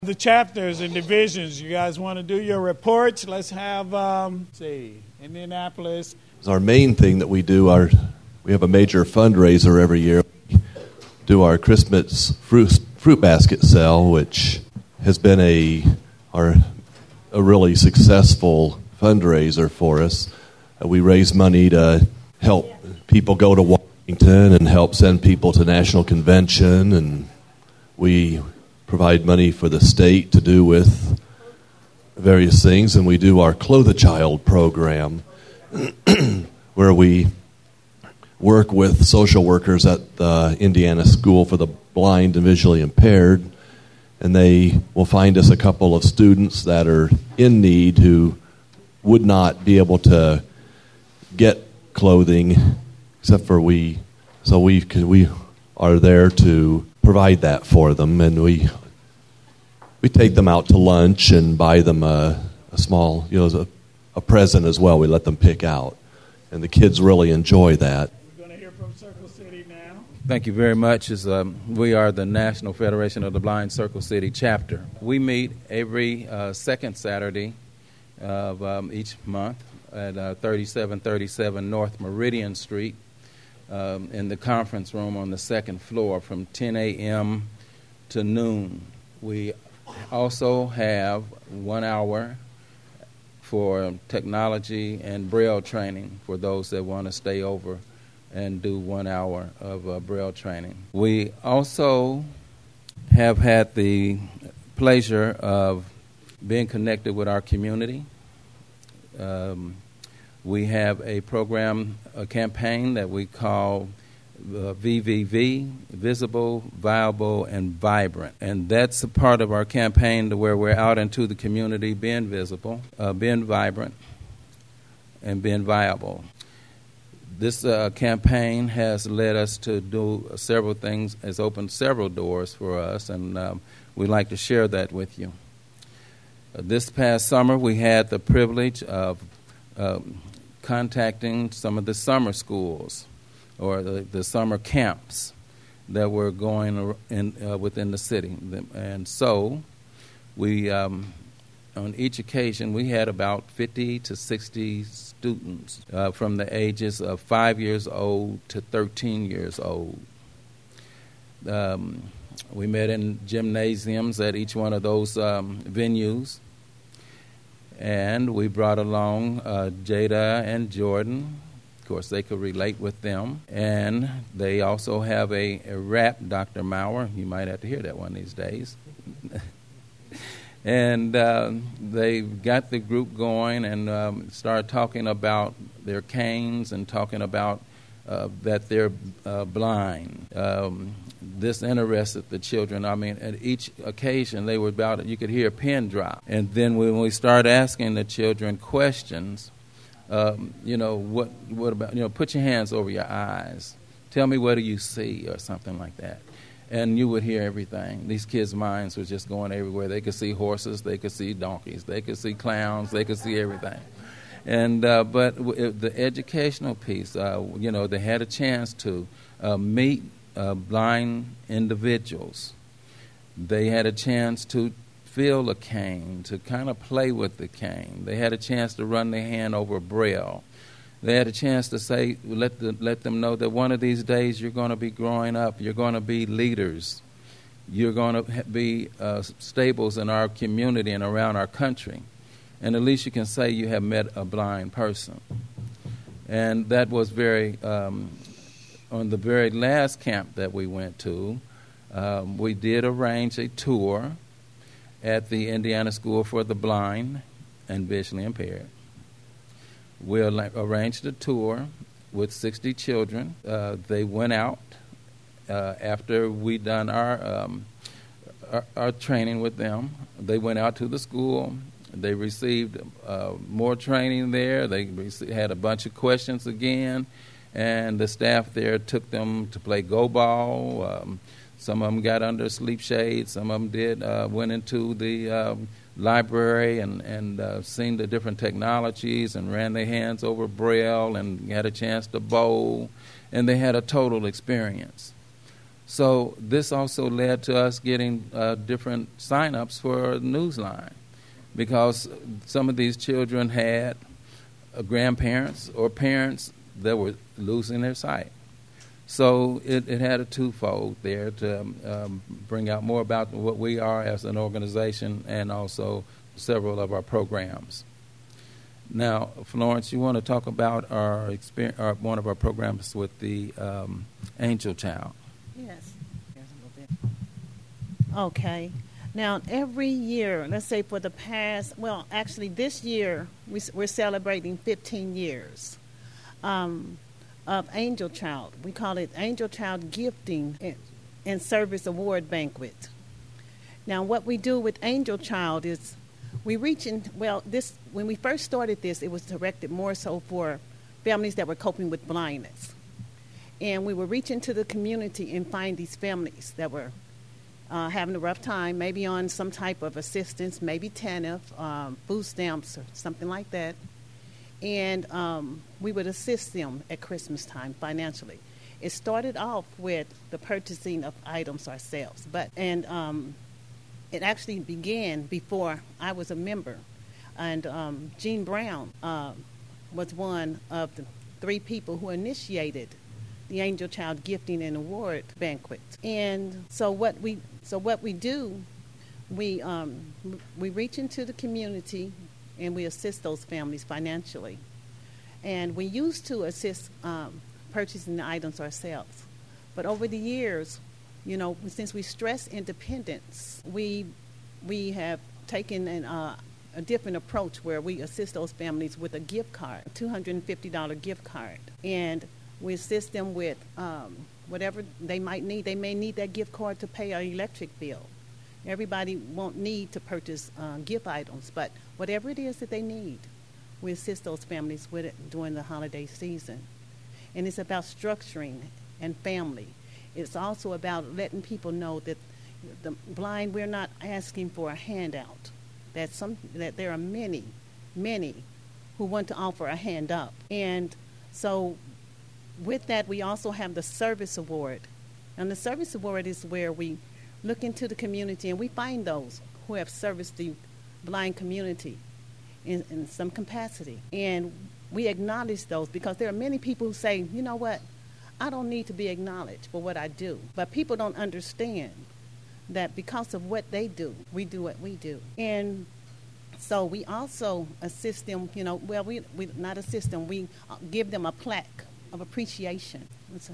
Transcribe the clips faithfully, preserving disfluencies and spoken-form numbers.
The chapters and divisions. You guys want to do your reports? Let's have, um, let's see, Indianapolis. Our main thing that we do, our we have a major fundraiser every year. We do our Christmas fruit fruit basket sale, which has been a our a really successful fundraiser for us. Uh, we raise money to help people go to Washington and help send people to National Convention, and we provide money for the state to do with various things, and we do our Clothe a Child program where we work with social workers at the Indiana School for the Blind and Visually Impaired, and they will find us a couple of students that are in need who would not be able to get clothing except for we, so we we are there to provide that for them, and we we take them out to lunch and buy them a, a small, you know, a, a present as well. We let them pick out, and the kids really enjoy that. We're going to hear from Circle City now. Thank you very much. As, um, we are the National Federation of the Blind Circle City chapter. We meet every uh, second Saturday of um, each month at uh, thirty-seven thirty-seven North Meridian Street um, in the conference room on the second floor from ten a.m. to noon. We also have one hour for technology and Braille training for those that want to stay over and do one hour of uh, Braille training. We also have had the pleasure of being connected with our community. Um, we have a program, a campaign that we call uh, V V V, Visible, Viable, and Vibrant. And that's a part of our campaign to where we're out into the community being visible, uh, being vibrant, and being viable. This uh, campaign has led us to do several things, has opened several doors for us, and um, we'd like to share that with you. Uh, this past summer, we had the privilege of uh, contacting some of the summer schools or the, the summer camps that were going in, uh, within the city. And so we, um, on each occasion, we had about fifty to sixty students uh, from the ages of five years old to thirteen years old. Um, we met in gymnasiums at each one of those um, venues. And we brought along uh, Jada and Jordan. Of course, they could relate with them. And they also have a, a rap, Doctor Maurer. You might have to hear that one these days. And uh, they got the group going and um, started talking about their canes and talking about uh, that they're uh, blind. Um, this interested the children. I mean, at each occasion, they were about, you could hear a pin drop. And then when we started asking the children questions, um, you know, what what about, you know, put your hands over your eyes. Tell me, what do you see, or something like that. And you would hear everything. These kids' minds were just going everywhere. They could see horses, they could see donkeys, they could see clowns, they could see everything. And uh, but w- the educational piece, uh, you know, they had a chance to uh, meet uh, blind individuals. They had a chance to feel a cane, to kind of play with the cane. They had a chance to run their hand over Braille. They had a chance to say, let the, let them know that one of these days you're going to be growing up, you're going to be leaders, you're going to be uh, staples in our community and around our country. And at least you can say you have met a blind person. And that was very, um, on the very last camp that we went to, um, we did arrange a tour at the Indiana School for the Blind and Visually Impaired. We arranged a tour with sixty children. Uh, they went out uh, after we done our, um, our our training with them. They went out to the school. They received uh, more training there. They rec- had a bunch of questions again, and the staff there took them to play go ball. Um, some of them got under sleep shades. Some of them did uh, went into the um, library and, and uh, seen the different technologies and ran their hands over Braille and had a chance to bowl, and they had a total experience. So this also led to us getting uh, different sign-ups for Newsline, because some of these children had uh, grandparents or parents that were losing their sight. So it, it had a twofold there to um, um, bring out more about what we are as an organization and also several of our programs. Now, Florence, you want to talk about our, experience, our one of our programs with the um, Angel Child? Yes. There's a little bit. Okay. Now, every year, let's say for the past, well, actually this year, we, we're celebrating fifteen years um, of Angel Child. We call it Angel Child Gifting and, and Service Award Banquet. Now, what we do with Angel Child is we reach in, well, this when we first started this, it was directed more so for families that were coping with blindness. And we would reach into the community and find these families that were uh, having a rough time, maybe on some type of assistance, maybe T A N F, um, food stamps or something like that. And um, we would assist them at Christmas time financially. It started off with the purchasing of items ourselves, but and um, it actually began before I was a member. And um, Jean Brown uh, was one of the three people who initiated the Angel Child Gifting and Award Banquet. And so what we so what we do, we um, we reach into the community and we assist those families financially. And we used to assist um, purchasing the items ourselves. But over the years, you know, since we stress independence, we we have taken an, uh, a different approach where we assist those families with a gift card, a two hundred fifty dollars gift card. And we assist them with um, whatever they might need. They may need that gift card to pay our electric bill. Everybody won't need to purchase uh, gift items, but whatever it is that they need, we assist those families with it during the holiday season. And it's about structuring and family. It's also about letting people know that the blind, we're not asking for a handout. That some that there are many, many who want to offer a hand up. And so with that, we also have the Service Award. And the Service Award is where we look into the community and we find those who have serviced the blind community in, in some capacity. And we acknowledge those because there are many people who say, you know what, I don't need to be acknowledged for what I do. But people don't understand that because of what they do, we do what we do. And so we also assist them, you know, well, we, we not assist them, we give them a plaque of appreciation.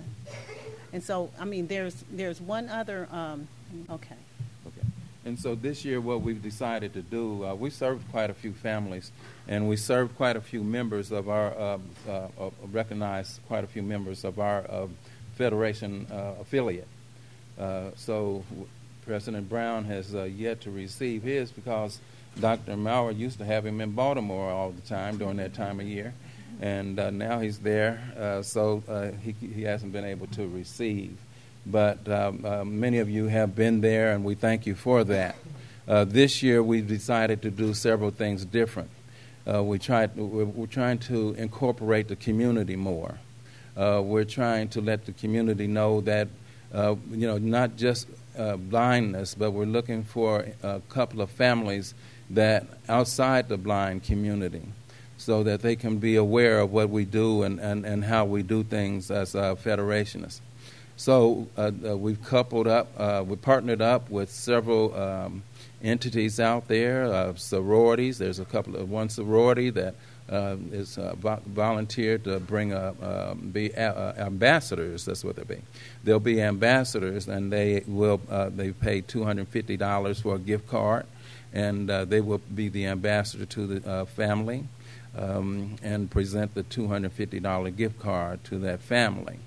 And so, I mean, there's there's one other, um, okay. Okay. And so this year what we've decided to do, uh, we served quite a few families, and we served quite a few members of our, uh, uh, uh, recognized quite a few members of our uh, Federation uh, affiliate. Uh, so President Brown has uh, yet to receive his because Doctor Maurer used to have him in Baltimore all the time during that time of year. And uh, now he's there, uh, so uh, he, he hasn't been able to receive. But um, uh, many of you have been there, and we thank you for that. Uh, this year, we've decided to do several things different. Uh, we tried, we're, we're trying to incorporate the community more. Uh, we're trying to let the community know that, uh, you know, not just uh, blindness, but we're looking for a couple of families that outside the blind community, so that they can be aware of what we do and, and, and how we do things as uh, federationists. So uh, uh, we've coupled up, uh, we partnered up with several um, entities out there, uh, sororities. There's a couple of, one sorority that uh, is uh, vo- volunteered to bring a, uh, be a, uh, ambassadors, that's what they'll be. They'll be ambassadors, and they will, uh, they pay two hundred fifty dollars for a gift card, and uh, they will be the ambassador to the uh, family. Um, and present the two hundred fifty dollars gift card to that family.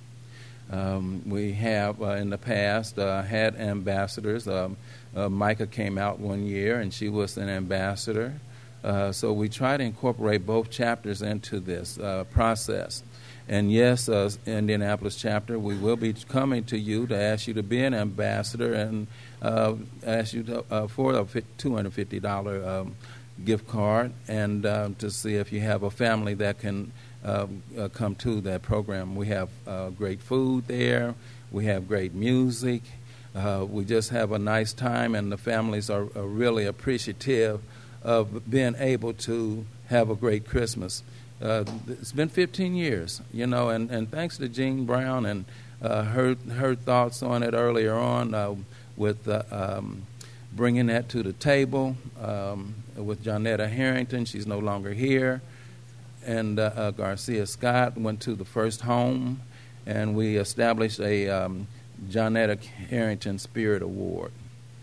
Um, we have, uh, in the past, uh, had ambassadors. Um, uh, Micah came out one year, and she was an ambassador. Uh, so we try to incorporate both chapters into this uh, process. And yes, uh, Indianapolis chapter, we will be coming to you to ask you to be an ambassador and uh, ask you to, uh, for a two hundred fifty dollars um, gift card, and uh, to see if you have a family that can uh, uh, come to that program. We have uh, great food there. We have great music. Uh, we just have a nice time, and the families are, are really appreciative of being able to have a great Christmas. Uh, it's been fifteen years, you know, and, and thanks to Jean Brown and uh, her her thoughts on it earlier on uh, with uh, um, bringing that to the table um, with Johnetta Harrington. She's no longer here. And uh, uh, Garcia Scott went to the first home, and we established a um, Johnetta Harrington Spirit Award.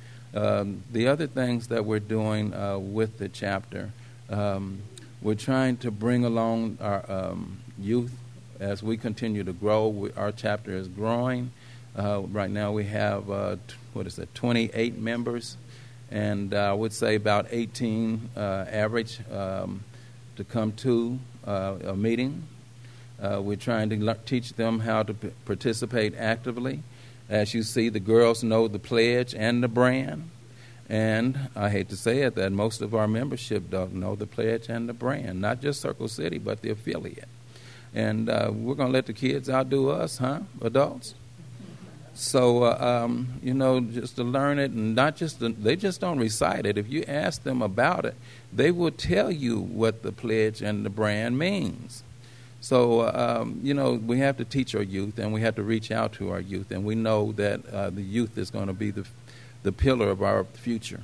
Um, the other things that we're doing uh, with the chapter, um, we're trying to bring along our um, youth as we continue to grow. We, our chapter is growing. Uh, right now we have, uh, t- what is it, twenty-eight members, and uh, I would say about eighteen uh, average um, to come to uh, a meeting. Uh, we're trying to le- teach them how to p- participate actively. As you see, the girls know the pledge and the brand. And I hate to say it, that most of our membership don't know the pledge and the brand, not just Circle City, but the affiliate. And uh, we're going to let the kids outdo us, huh, adults? So, uh, um, you know, just to learn it, and not just, to, they just don't recite it. If you ask them about it, they will tell you what the pledge and the brand means. So, uh, um, you know, we have to teach our youth, and we have to reach out to our youth, and we know that uh, the youth is going to be the the pillar of our future.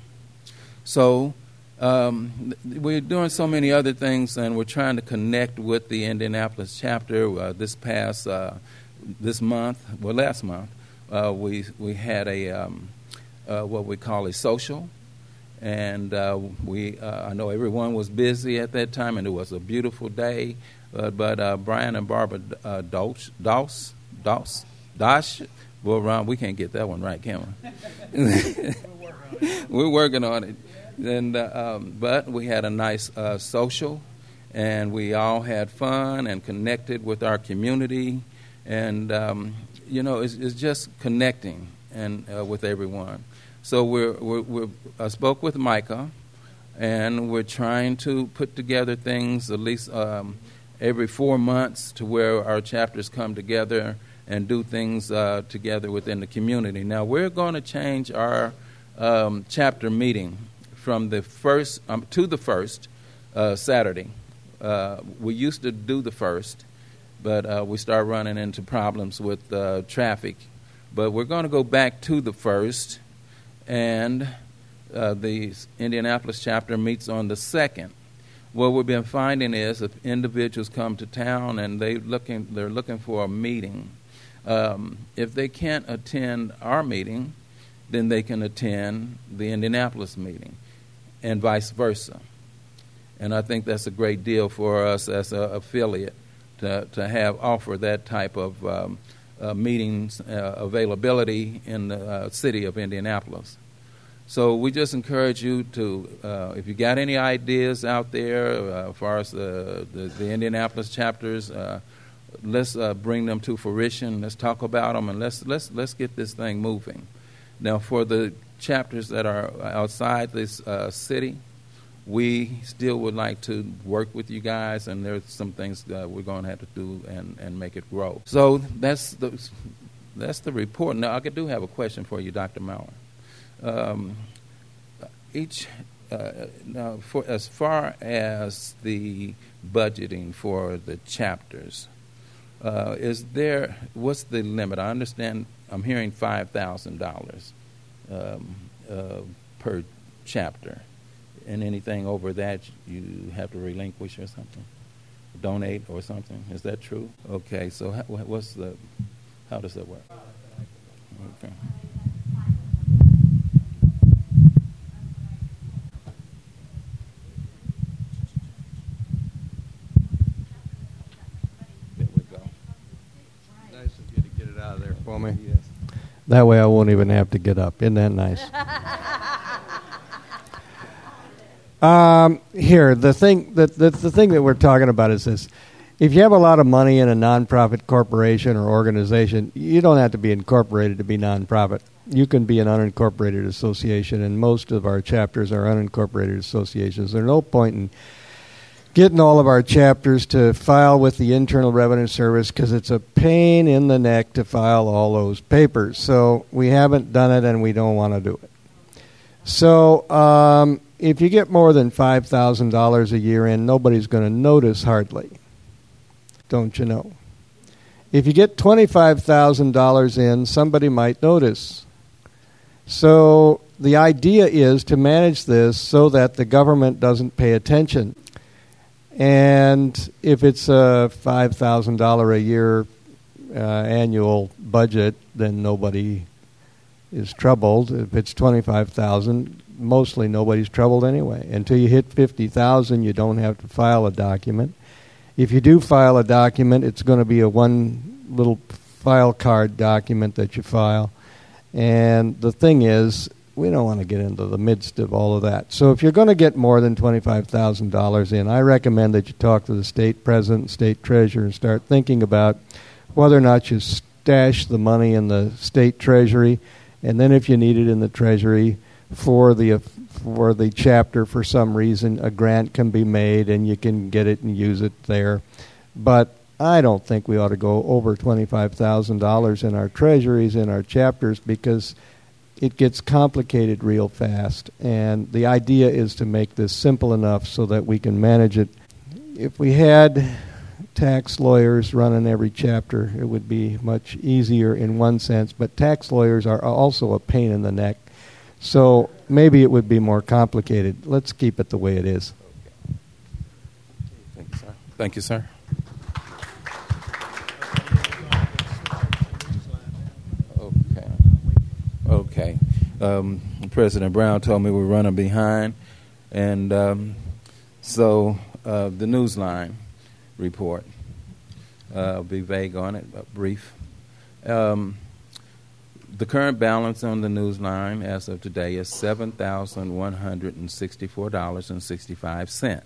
So um, we're doing so many other things, and we're trying to connect with the Indianapolis chapter. Uh, this past uh, this month, well, last month, uh, we we had a um, uh, what we call a social, and uh, we uh, I know everyone was busy at that time, and it was a beautiful day. Uh, but uh, Brian and Barbara uh, Doss, Doss, Doss, Dosh, well, Ron, we can't get that one right, can we? We're working on it. And, uh, um, but we had a nice uh, social, and we all had fun and connected with our community. And, um, you know, it's, it's just connecting and uh, with everyone. So we're, we're, we're, I spoke with Micah, and we're trying to put together things at least um, every four months to where our chapters come together and do things uh, together within the community. Now, we're going to change our um, chapter meeting from the first um, to the first uh, Saturday. Uh, we used to do the first, but uh, we started running into problems with uh, traffic. But we're going to go back to the first, and uh, the Indianapolis chapter meets on the second. What we've been finding is if individuals come to town and they looking, they're looking for a meeting, um, if they can't attend our meeting, then they can attend the Indianapolis meeting, and vice versa. And I think that's a great deal for us as an affiliate to to have offer that type of um, uh, meetings uh, availability in the uh, city of Indianapolis. So we just encourage you to, uh, if you got any ideas out there uh, as far as the, the, the Indianapolis chapters, uh, let's uh, bring them to fruition. Let's talk about them, and let's let's let's get this thing moving. Now, for the chapters that are outside this uh, city, we still would like to work with you guys, and there's some things that we're going to have to do and, and make it grow. So that's the that's the report. Now, I do have a question for you, Doctor Maurer. Um, each uh, now, for as far as the budgeting for the chapters, uh, is there what's the limit? I understand. I'm hearing five thousand dollars um, uh, per chapter, and anything over that you have to relinquish or something, donate or something. Is that true? Okay. So how, what's the how does that work? Okay. For me. Yes. That way I won't even have to get up. Isn't that nice? um, here, the thing that the, the thing that we're talking about is this. If you have a lot of money in a nonprofit corporation or organization, you don't have to be incorporated to be nonprofit. You can be an unincorporated association, and most of our chapters are unincorporated associations. There's no point in getting all of our chapters to file with the Internal Revenue Service because it's a pain in the neck to file all those papers. So we haven't done it, and we don't want to do it. So um, if you get more than five thousand dollars a year in, nobody's going to notice hardly. Don't you know? If you get twenty-five thousand dollars in, somebody might notice. So the idea is to manage this so that the government doesn't pay attention. And if it's a five thousand dollars a year uh, annual budget, then nobody is troubled. If it's twenty-five thousand dollars, mostly nobody's troubled anyway. Until you hit fifty thousand dollars, you don't have to file a document. If you do file a document, it's going to be a one little file card document that you file. And the thing is, we don't want to get into the midst of all of that. So if you're going to get more than twenty-five thousand dollars in, I recommend that you talk to the state president and state treasurer and start thinking about whether or not you stash the money in the state treasury, and then if you need it in the treasury for the for the chapter for some reason, a grant can be made and you can get it and use it there. But I don't think we ought to go over twenty-five thousand dollars in our treasuries, in our chapters, because it gets complicated real fast. And the idea is to make this simple enough so that we can manage it. If we had tax lawyers running every chapter, it would be much easier in one sense. But tax lawyers are also a pain in the neck. So maybe it would be more complicated. Let's keep it the way it is. Thank you, sir. Thank you, sir. Okay. Okay. Um, President Brown told me we're running behind, and um, so uh, the Newsline report. Uh, I'll be vague on it, but brief. Um, The current balance on the Newsline as of today is seven thousand one hundred sixty-four dollars and sixty-five cents.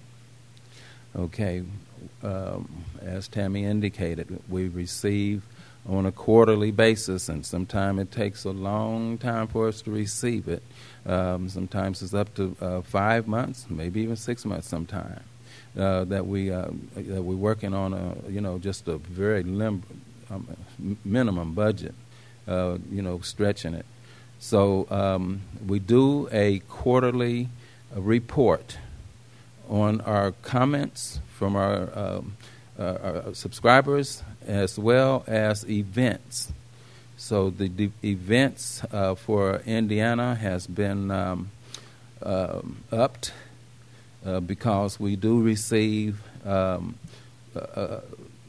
Okay, um, as Tammy indicated, we receive on a quarterly basis, and sometimes it takes a long time for us to receive it. Um, sometimes it's up to uh, five months, maybe even six months sometime, uh, that, we, uh, that we're working on, a, you know, just a very lim- um, minimum budget. Uh, you know, stretching it. So um, we do a quarterly uh, report on our comments from our, um, uh, our subscribers as well as events. So the, the events uh, for Indiana has been um, uh, upped uh, because we do receive um, uh,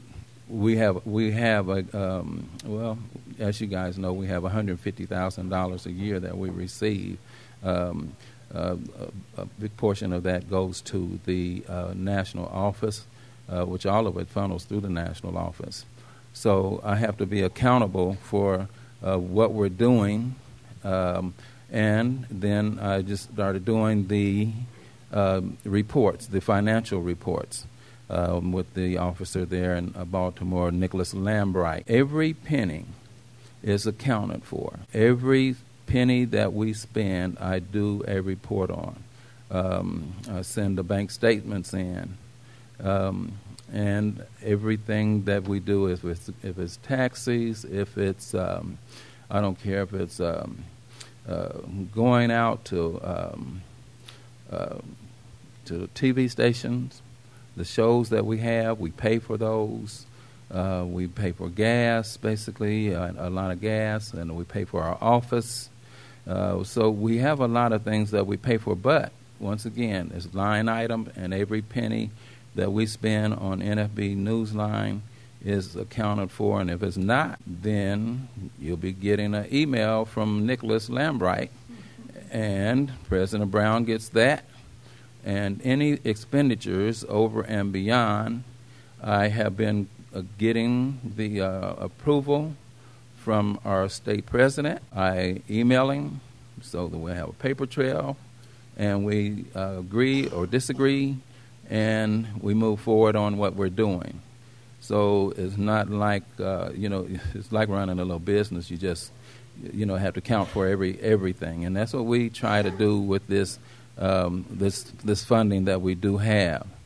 we have we have a um, well, as you guys know, we have one hundred fifty thousand dollars a year that we receive. Um, uh, a, a big portion of that goes to the uh, national office, uh, which all of it funnels through the national office. So I have to be accountable for uh, what we're doing, um, and then I just started doing the uh, reports, the financial reports. Um, with the officer there in uh, Baltimore, Nicholas Lambright. Every penny is accounted for. Every penny that we spend, I do a report on. Um, I send the bank statements in. Um, and everything that we do, is with, if it's taxis, if it's, um, I don't care if it's um, uh, going out to, um, uh, to T V stations, the shows that we have, we pay for those. Uh, we pay for gas, basically, uh, a lot of gas, and we pay for our office. Uh, so we have a lot of things that we pay for. But, once again, it's line item, and every penny that we spend on N F B Newsline is accounted for. And if it's not, then you'll be getting an email from Nicholas Lambright, and President Brown gets that. And any expenditures over and beyond, I have been uh, getting the uh, approval from our state president. I email him so that we have a paper trail, and we uh, agree or disagree, and we move forward on what we're doing. So it's not like, uh, you know, it's like running a little business. You just, you know, have to count for every everything. And that's what we try to do with this Um, this this funding that we do have.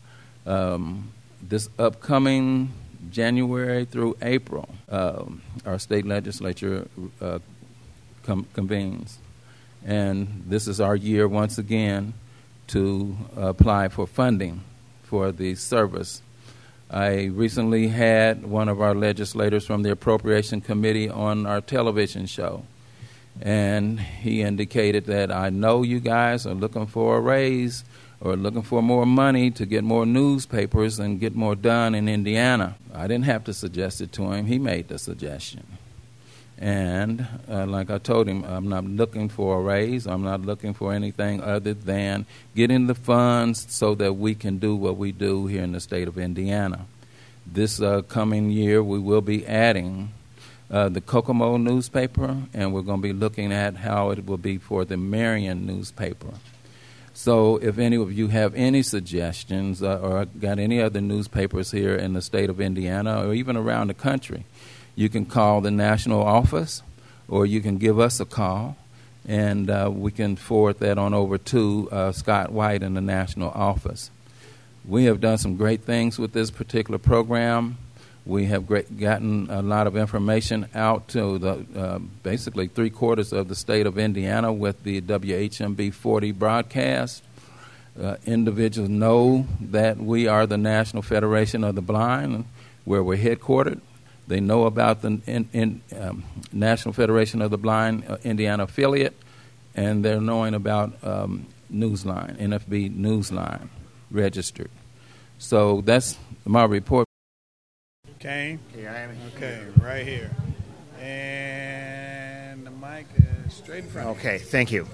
Um, this upcoming January through April, um, our state legislature uh, com- convenes. And this is our year once again to apply for funding for the service. I recently had one of our legislators from the Appropriation Committee on our television show, and he indicated that I know you guys are looking for a raise or looking for more money to get more newspapers and get more done in Indiana. I didn't have to suggest it to him. He made the suggestion. And uh, like I told him, I'm not looking for a raise. I'm not looking for anything other than getting the funds so that we can do what we do here in the state of Indiana. This uh, coming year, we will be adding uh, the Kokomo newspaper, and we're going to be looking at how it will be for the Marion newspaper. So if any of you have any suggestions uh, or got any other newspapers here in the state of Indiana or even around the country, you can call the national office or you can give us a call, and uh, we can forward that on over to uh, Scott White in the national office. We have done some great things with this particular program. We have great, gotten a lot of information out to the uh, basically three quarters of the state of Indiana with the W H M B forty broadcast. Uh, individuals know that we are the National Federation of the Blind, where we're headquartered. They know about the in, in, um, National Federation of the Blind uh, Indiana affiliate, and they're knowing about um, Newsline, N F B Newsline, registered. So that's my report. Kane? Yeah, I am. Okay, right here. And the mic is straight in front of you. Okay, thank you.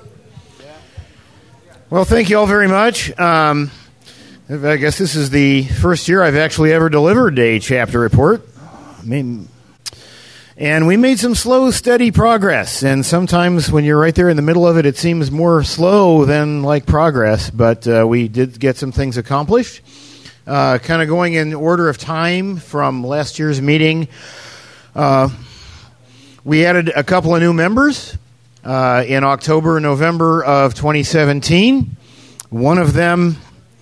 Well, thank you all very much. Um, I guess this is the first year I've actually ever delivered a chapter report. I mean, and we made some slow, steady progress. And sometimes when you're right there in the middle of it, it seems more slow than like progress. But uh, we did get some things accomplished. Uh, kind of going in order of time from last year's meeting, uh, we added a couple of new members uh, in October and November of twenty seventeen. One of them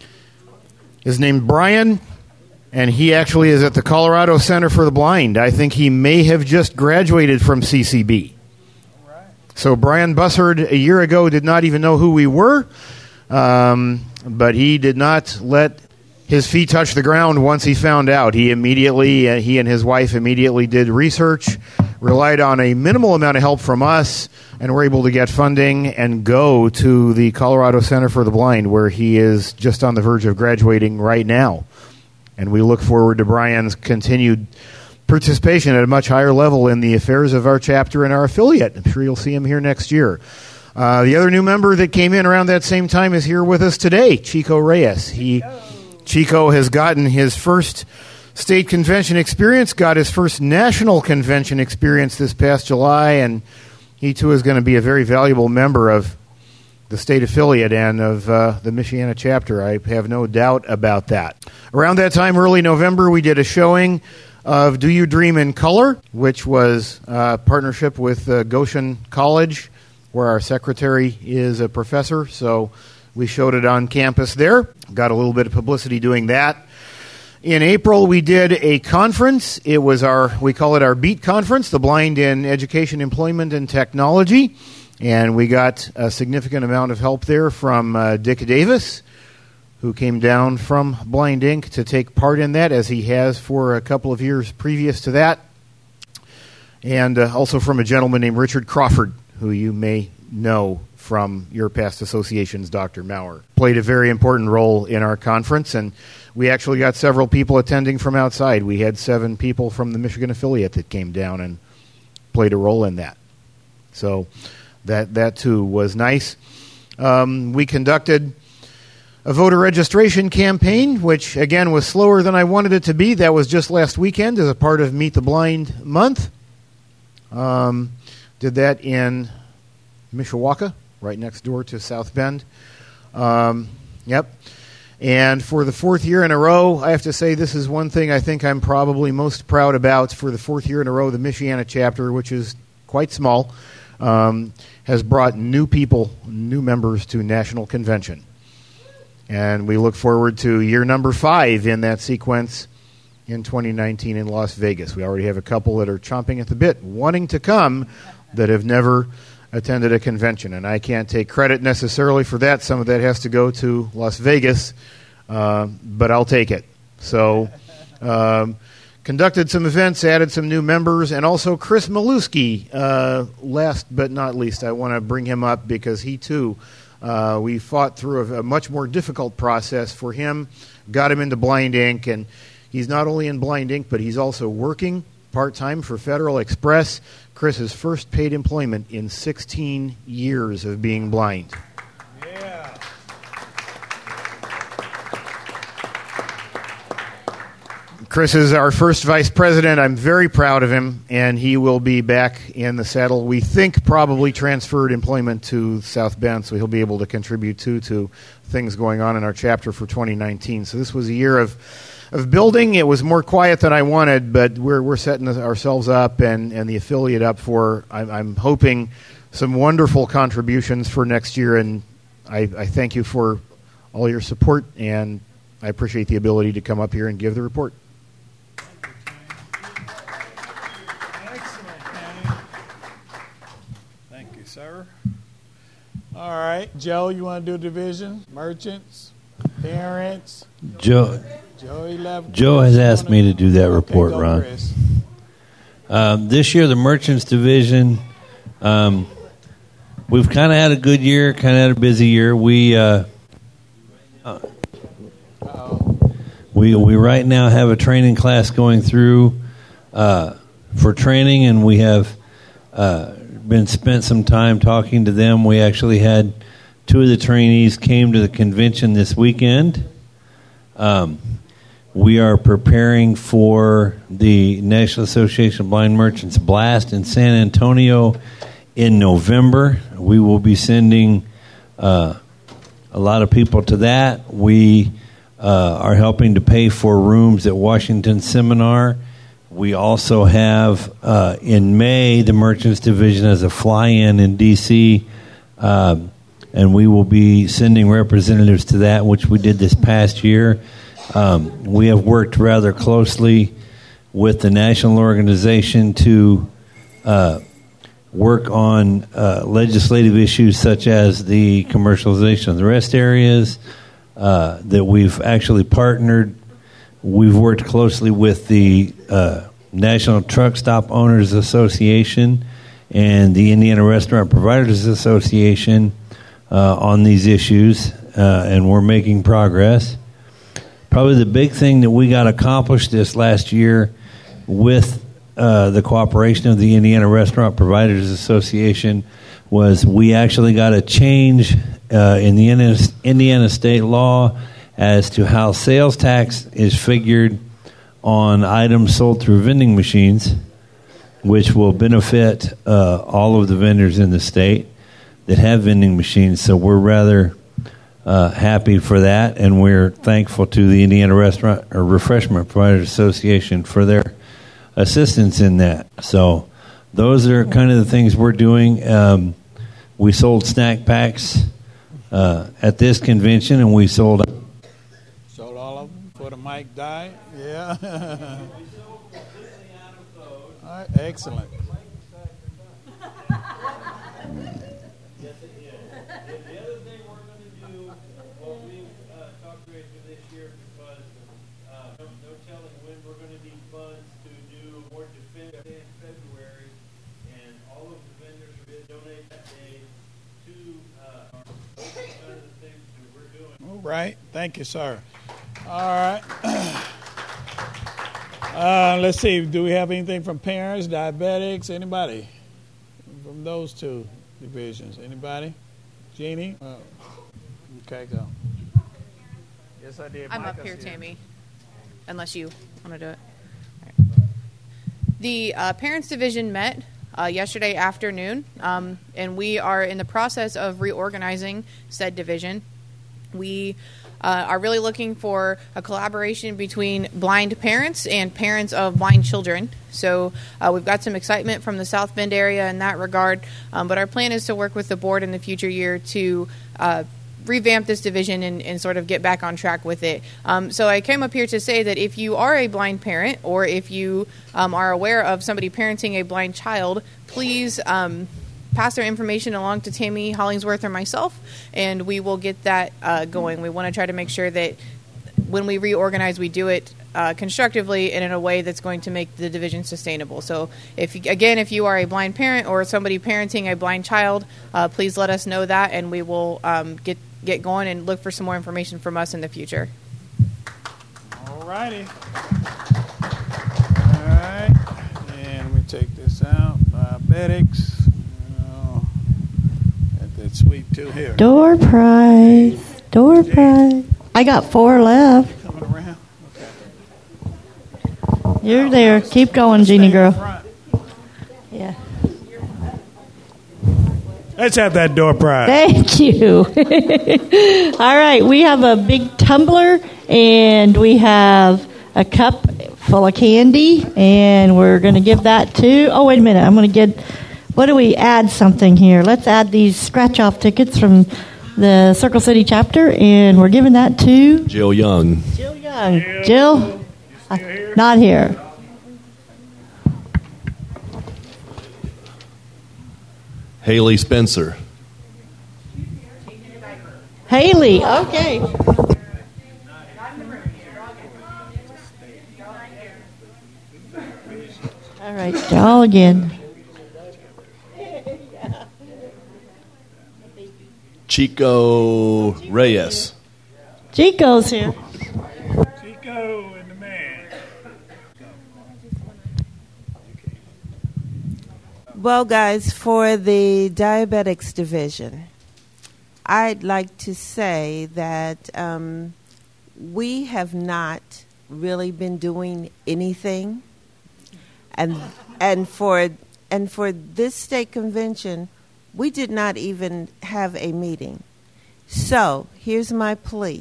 is named Brian, and he actually is at the Colorado Center for the Blind. I think he may have just graduated from C C B. Right. So Brian Bussard a year ago did not even know who we were, um, but he did not let his feet touched the ground once he found out. He immediately, uh, he and his wife immediately did research, relied on a minimal amount of help from us, and were able to get funding and go to the Colorado Center for the Blind, where he is just on the verge of graduating right now. And we look forward to Brian's continued participation at a much higher level in the affairs of our chapter and our affiliate. I'm sure you'll see him here next year. Uh, the other new member that came in around that same time is here with us today, Chico Reyes. He... Chico has gotten his first state convention experience, got his first national convention experience this past July, and he too is going to be a very valuable member of the state affiliate and of uh, the Michiana chapter. I have no doubt about that. Around that time, early November, we did a showing of Do You Dream in Color, which was a partnership with uh, Goshen College, where our secretary is a professor, so we showed it on campus there. Got a little bit of publicity doing that. In April, we did a conference. It was our, we call it our BEAT conference, the Blind in Education, Employment, and Technology. And we got a significant amount of help there from uh, Dick Davis, who came down from Blind Incorporated to take part in that, as he has for a couple of years previous to that. And uh, also from a gentleman named Richard Crawford, who you may know from your past associations, Doctor Maurer. Played a very important role in our conference, and we actually got several people attending from outside. We had seven people from the Michigan affiliate that came down and played a role in that. So that, that too, was nice. Um, we conducted a voter registration campaign, which, again, was slower than I wanted it to be. That was just last weekend as a part of Meet the Blind Month. Um, did that in Mishawaka, right next door to South Bend. Um, yep. And for the fourth year in a row, I have to say this is one thing I think I'm probably most proud about. For the fourth year in a row, the Michiana chapter, which is quite small, um, has brought new people, new members to National Convention. And we look forward to year number five in that sequence in twenty nineteen in Las Vegas. We already have a couple that are chomping at the bit, wanting to come, that have never attended a convention. And I can't take credit necessarily for that. Some of that has to go to Las Vegas, uh, but I'll take it. So um, conducted some events, added some new members, and also Chris Maluski, uh, last but not least. I want to bring him up because he, too, uh, we fought through a, a much more difficult process for him, got him into Blind Ink, and he's not only in Blind Ink, but he's also working part-time for Federal Express. Chris's first paid employment in sixteen years of being blind. Yeah. Chris is our first vice president. I'm very proud of him, and he will be back in the saddle. We think probably transferred employment to South Bend, so he'll be able to contribute too to things going on in our chapter for twenty nineteen. So this was a year of of building. It was more quiet than I wanted, but we're we're setting ourselves up and, and the affiliate up for, I'm, I'm hoping, some wonderful contributions for next year, and I, I thank you for all your support, and I appreciate the ability to come up here and give the report. Excellent, Kenny. Thank you, sir. All right, Joe, you want to do division? Merchants, parents. Joe, Joey left. Joe has asked me to do that report, okay, go, Ron. Chris. Um, this year, the Merchants Division, um, we've kind of had a good year, kind of had a busy year. We uh, uh, we we right now have a training class going through uh, for training, and we have uh, been spent some time talking to them. We actually had two of the trainees came to the convention this weekend. Um, we are preparing for the National Association of Blind Merchants Blast in San Antonio in November. We will be sending uh, a lot of people to that. We uh, are helping to pay for rooms at Washington Seminar. We also have uh, in May the Merchants Division as a fly-in in D C, uh, and we will be sending representatives to that, which we did this past year. Um, we have worked rather closely with the national organization to uh, work on uh, legislative issues such as the commercialization of the rest areas, uh, that we've actually partnered. We've worked closely with the uh, National Truck Stop Owners Association and the Indiana Restaurant Providers Association uh, on these issues, uh, and we're making progress. Probably the big thing that we got accomplished this last year with uh, the cooperation of the Indiana Restaurant Providers Association was we actually got a change uh, in the Indiana state law as to how sales tax is figured on items sold through vending machines, which will benefit uh, all of the vendors in the state that have vending machines. So we're rather uh, happy for that, and we're thankful to the Indiana Restaurant or Refreshment Providers Association for their assistance in that. So those are kind of the things we're doing. Um, we sold snack packs uh, at this convention, and we sold... Sold all of them before the mic died? Yeah. All right, excellent. Right. Thank you, sir. All right. Uh, let's see. Do we have anything from parents, diabetics, anybody from those two divisions? Anybody? Jeannie? Oh. Okay, go. Yes, I did. I'm Micah's up here, here, Tammy, unless you want to do it. All right. The uh, parents division met uh, yesterday afternoon, um, and we are in the process of reorganizing said division. We uh, are really looking for a collaboration between blind parents and parents of blind children. So uh, we've got some excitement from the South Bend area in that regard. Um, but our plan is to work with the board in the future year to uh, revamp this division and, and sort of get back on track with it. Um, so I came up here to say that if you are a blind parent, or if you um, are aware of somebody parenting a blind child, please um, pass their information along to Tammy Hollingsworth or myself, and we will get that uh, going. We want to try to make sure that when we reorganize, we do it uh, constructively and in a way that's going to make the division sustainable. So, if you, again, if you are a blind parent or somebody parenting a blind child, uh, please let us know that, and we will um, get get going and look for some more information from us in the future. All righty. All right. And we take this out. Diabetics. Oh, got that sweep too here. Door prize. Door prize. I got four left. Coming around. Okay. You're there. Keep going, Jeannie girl. Yeah. Let's have that door prize. Thank you. All right, we have a big tumbler, and we have a cup full of candy, and we're going to give that to, oh, wait a minute, I'm going to get, what do we add something here? Let's add these scratch-off tickets from the Circle City chapter, and we're giving that to? Jill Young. Jill Young. Jill? Jill? Uh, here? Not here. Haley Spencer. Haley, okay. All right, y'all again. Chico Reyes. Chico's here. Chico and the man. Well, guys, for the diabetics division, I'd like to say that um, we have not really been doing anything, and and for and for this state convention, we did not even have a meeting. So here's my plea: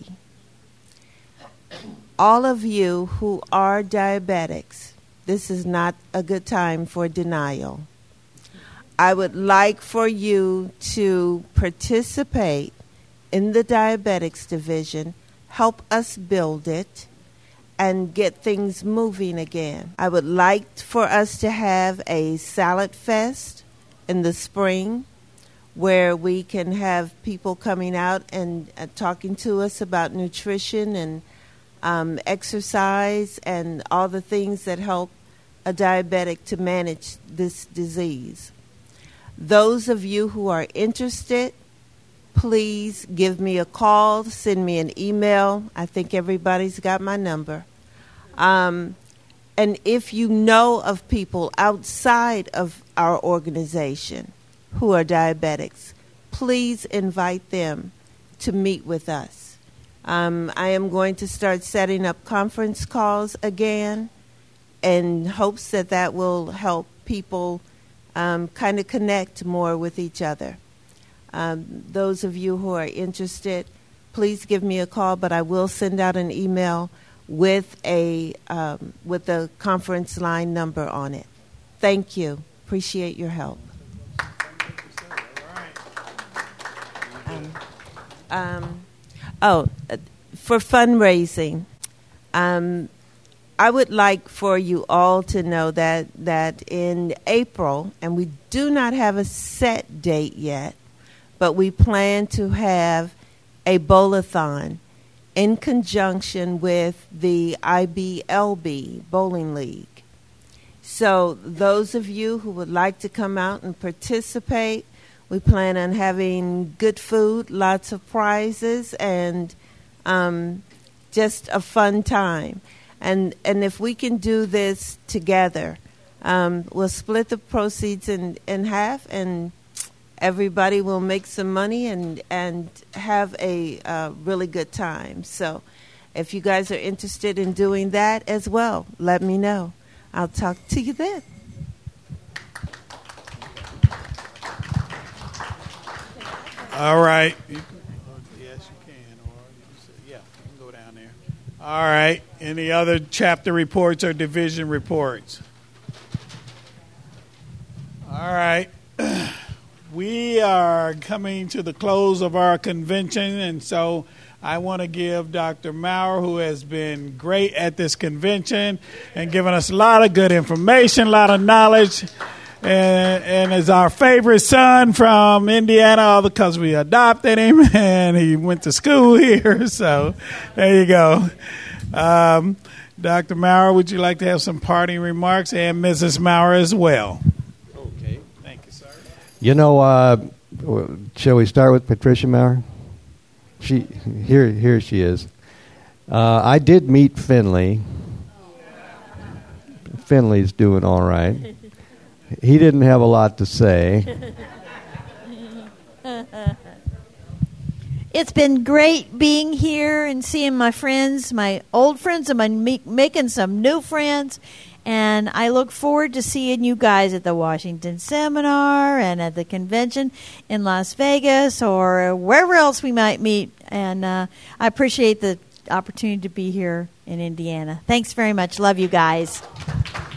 all of you who are diabetics, this is not a good time for denial. I would like for you to participate in the diabetics division, help us build it, and get things moving again. I would like for us to have a salad fest in the spring where we can have people coming out and uh, talking to us about nutrition and um, exercise and all the things that help a diabetic to manage this disease. Those of you who are interested, please give me a call, send me an email. I think everybody's got my number. Um, and if you know of people outside of our organization who are diabetics, please invite them to meet with us. Um, I am going to start setting up conference calls again in hopes that that will help people Um, kind of connect more with each other. Um, those of you who are interested, please give me a call, but I will send out an email with a um, with the conference line number on it. Thank you. Appreciate your help. Um, um, oh, for fundraising, um, I would like for you all to know that, that in April, and we do not have a set date yet, but we plan to have a bowl-a-thon in conjunction with the I B L B Bowling League. So those of you who would like to come out and participate, we plan on having good food, lots of prizes, and um, just a fun time. And and if we can do this together, um, we'll split the proceeds in, in half, and everybody will make some money and, and have a uh, really good time. So if you guys are interested in doing that as well, let me know. I'll talk to you then. All right. You can, yes, you can. Or you can say, yeah, you can go down there. All right. Any other chapter reports or division reports? All right. we are coming to the close of our convention, and so I want to give Doctor Maurer, who has been great at this convention and given us a lot of good information, a lot of knowledge, and, and is our favorite son from Indiana, all because we adopted him and he went to school here. So there you go. Um, Doctor Maurer, would you like to have some parting remarks, and Missus Maurer as well? Okay. Thank you, sir. You know, uh, shall we start with Patricia Maurer? She here, here she is. Uh, I did meet Finley. Finley's doing all right. He didn't have a lot to say. It's been great being here and seeing my friends, my old friends, and my me- making some new friends. And I look forward to seeing you guys at the Washington Seminar and at the convention in Las Vegas or wherever else we might meet. And uh, I appreciate the opportunity to be here in Indiana. Thanks very much. Love you guys.